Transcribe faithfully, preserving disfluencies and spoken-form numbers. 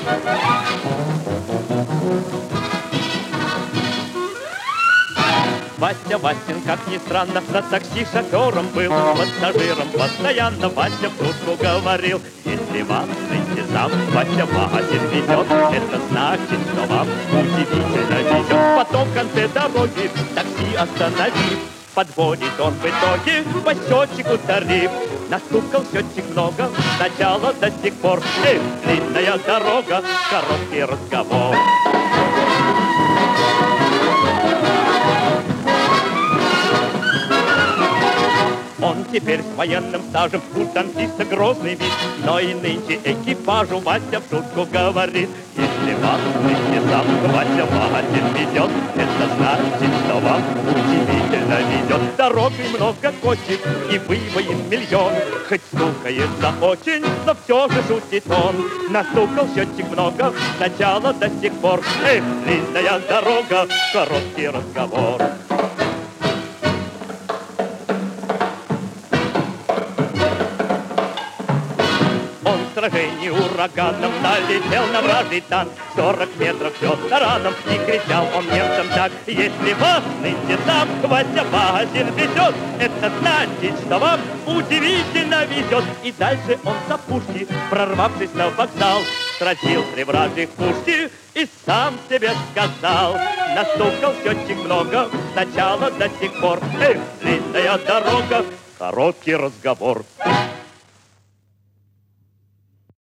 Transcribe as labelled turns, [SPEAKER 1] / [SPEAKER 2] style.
[SPEAKER 1] Вася Васин, как ни странно, на такси шофером был, пассажиром постоянно Вася в шутку говорил: если вас интизам Вася Васин везет, это значит, что вам удивительно везет. Потом в конце дороги такси остановив, подводит он в итоге по счетчику тариф. Настукал счетчик много, сначала до сих пор. Эх, длинная дорога, короткий разговор. Он теперь с военным стажем, у танкиста грозный вид, но и нынче экипажу Вася в шутку говорит: если вас интизам Вася Васин ведет, это значит, что вам удивительно везет. Дорогой много кочек и выбоин миллион, хоть стукается очень, но все же шутит он. Настукал счетчик много, сначала до сих пор. Эх, длинная дорога, короткий разговор. Сражении ураганом налетел на вражий танк, сорок метров все тараном, и кричал он немцам так: если вас нынче сам Вася Васин везет, это значит, что вам удивительно везет. И дальше он за пушки, прорвавшись на вокзал, сразил три вражьих пушки и сам себе сказал: настукал счетчик много, сначала до сих пор. Эх, длинная дорога, короткий разговор.